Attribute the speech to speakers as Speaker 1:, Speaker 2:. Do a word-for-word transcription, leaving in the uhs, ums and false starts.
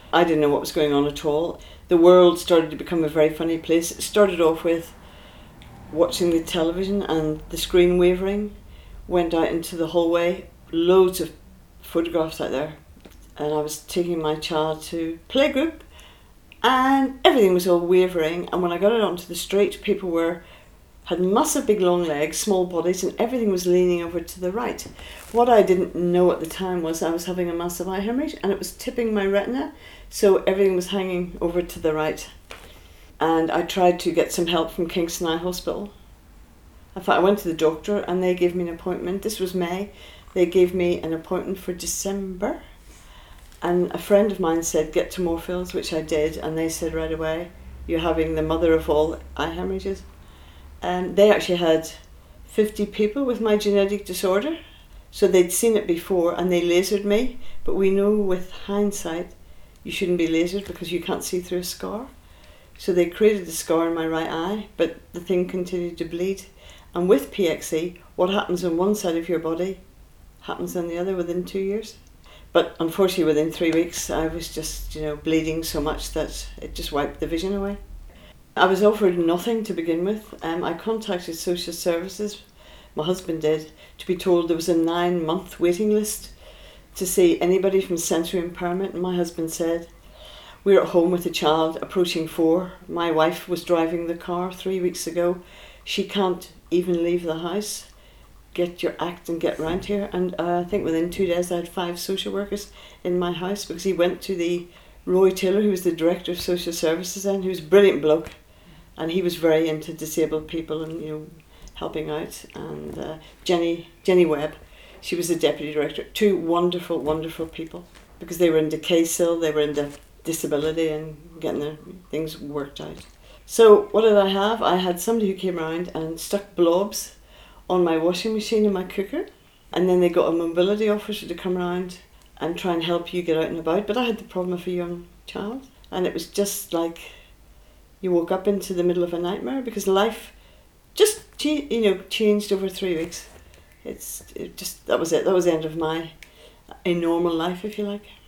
Speaker 1: I didn't know what was going on at all. The world started to become a very funny place. It started off with watching the television and the screen wavering. Went out into the hallway, loads of photographs out there, and I was taking my child to playgroup, and everything was all wavering. And when I got out onto the street, people were had massive big long legs, small bodies, and everything was leaning over to the right. What I didn't know at the time was I was having a massive eye hemorrhage, and it was tipping my retina, so everything was hanging over to the right. And I tried to get some help from Kingston Eye Hospital. In fact, I went to the doctor and they gave me an appointment. This was May. They gave me an appointment for December. And a friend of mine said, get to Moorfields, which I did. And they said right away, you're having the mother of all eye hemorrhages. And they actually had fifty people with my genetic disorder. So they'd seen it before and they lasered me. But we know with hindsight, you shouldn't be lasered because you can't see through a scar. So they created the scar in my right eye, but the thing continued to bleed. And with P X E, what happens on one side of your body happens on the other within two years. But unfortunately, within three weeks, I was just, you know, bleeding so much that it just wiped the vision away. I was offered nothing to begin with. Um, I contacted social services, my husband did, to be told there was a nine-month waiting list to see anybody from sensory impairment. And my husband said, we're at home with a child approaching four. My wife was driving the car three weeks ago. She can't even leave the house. Get your act and get round here. And uh, I think within two days I had five social workers in my house because he went to the Roy Taylor, who was the director of social services then, who was a brilliant bloke, and he was very into disabled people and, you know, helping out. And uh, Jenny Jenny Webb, she was the deputy director. Two wonderful, wonderful people because they were into K-SIL, they were into disability and getting their things worked out. So what did I have? I had somebody who came around and stuck blobs on my washing machine and my cooker, and then they got a mobility officer to come around and try and help you get out and about. But I had the problem of a young child, and it was just like you woke up into the middle of a nightmare because life just you know changed over three weeks. It's it just that was it. That was the end of my a normal life, if you like.